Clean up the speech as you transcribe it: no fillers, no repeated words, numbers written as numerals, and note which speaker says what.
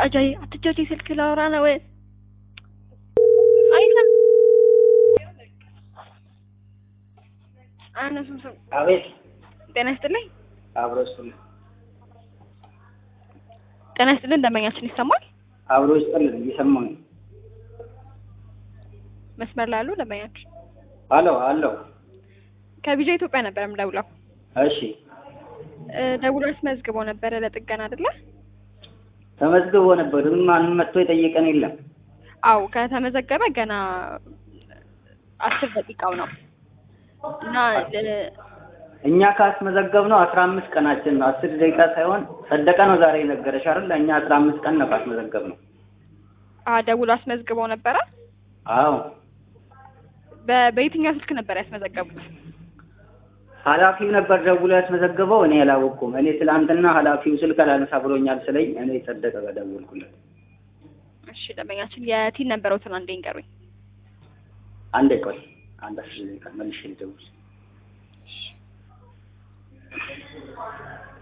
Speaker 1: አትጫጫይ አትጫጫይ ስልክ ላውራ ነው አይተን አነሱም
Speaker 2: አቤት
Speaker 1: ጤና ይስጥልኝ
Speaker 2: አብሮስልኝ
Speaker 1: ጤና ይስጥልኝ ደንበኛችን ይሰማል
Speaker 2: አብሮስልኝ እየሰማኝ
Speaker 1: መስመር ላይ አሉ ደንበኛችን
Speaker 2: አሎ
Speaker 1: ከቢጃ ኢትዮጵያ ነበር የምደውለው
Speaker 2: እሺ
Speaker 1: ደውሎስ መዝግቦ ነበር ለጥገና አይደለ
Speaker 2: ተመዝግቦ ነበር ማንም መጥቶ የጠየቀን የለም
Speaker 1: አው ከተመዘገበ ገና 10 ደቂቃው ነው እና
Speaker 2: እኛ ካስመዘገብነው 15 ቀናችን ነው 10 ደቂቃ ሳይሆን ሰደቀ ነው ዛሬ ነገረሽ አይደል እኛ 15 ቀን ነው ካስመዘገብነው
Speaker 1: ደውሎ አስመዝግበው ነበር
Speaker 2: አዎ
Speaker 1: በየትኛው ስልክ ነበር ያስመዘገቡት
Speaker 2: ኃላፊው ነበር ደውሎ ያስመዘገበው እኔ አላወቅኩም እኔ ትላንትና ኃላፊው ስልክ አላነሳ ብሎኛል ስለኝ እኔ ሰደቀ ደውልኩለት
Speaker 1: እሺ ደንበኛችን የቲን ነበረውትን አንዴ እንገሩኝ
Speaker 2: አንዴ ቆይ አንድ አስር ደቂቃ መልሼ ልደውል